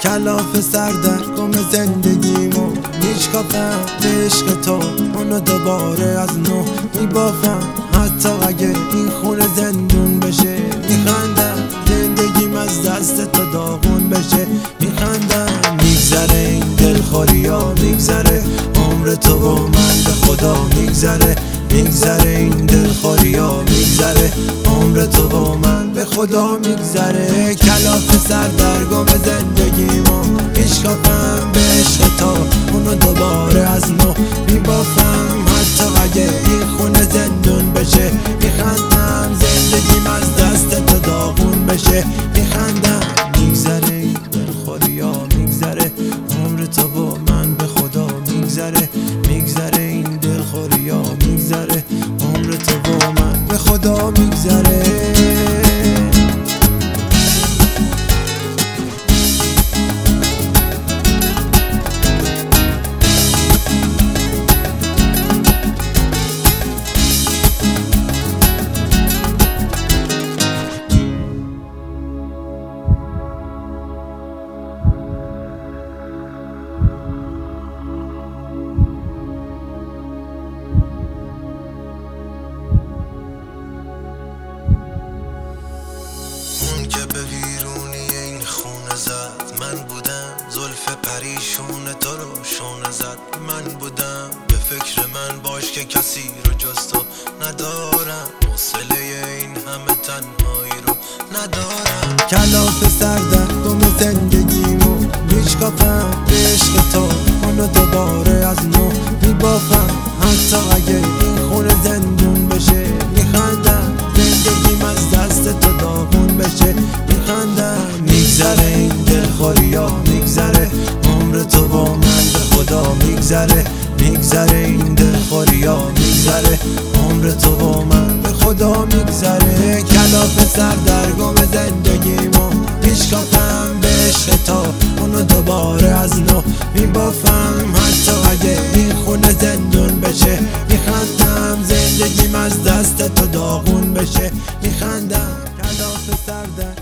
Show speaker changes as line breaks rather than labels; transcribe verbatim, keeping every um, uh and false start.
کلاف سر در گم زندگیمو میشکافم به عشق تو، اونو دوباره از نو میبافم. حتی اگه این خونه زندون بشه میخندم، زندگیم از دست تو داغون بشه میخندم. میگذره این دلخوری ها میگذره، عمر تو و من به خدا میگذره. میگذره این دلخوری ها میگذره، عمر تو و من به خدا میگذره. کلاف سر در گم زندگیمو میشکافم به عشق تو، اونو دوباره از نو میبافم. حتی اگه این خونه زندون بشه میخندم، زندگیم از دست تو داغون بشه میخندم. میگذره این دلخوری ها میگذره، عمر تو و من به خدا میگذره. میگذره این دلخوری ها میگذره، عمر تو و من به خدا میگذره.
که به ویرونی این خونه زد من بودم، زلف پریشون تو رو شونه زد من بودم. به فکر من باش که کسی رو جز تو ندارم، حوصله این همه تنهایی رو ندارم.
کلاف سر در گم زندگیمو میشکافم به عشق تو، اونو دوباره از نو میبافم. حتی اگه این خونه زندون بشه میخندم، زندگیم از دست تو داغون بشه میخندم. میگذره این دلخوری ها میگذره، عمر تو و من به خدا میگذره. میگذره این دلخوری ها میگذره، عمر تو و من به خدا میگذره. کلاف سر در گم زندگیمو میشکافم به عشق تو، اونو دوباره از نو میبافم. حتی اگه این خونه زندون بشه میخندم، زندگیم از دست تو داغون بشه میخندم. کلاف سر در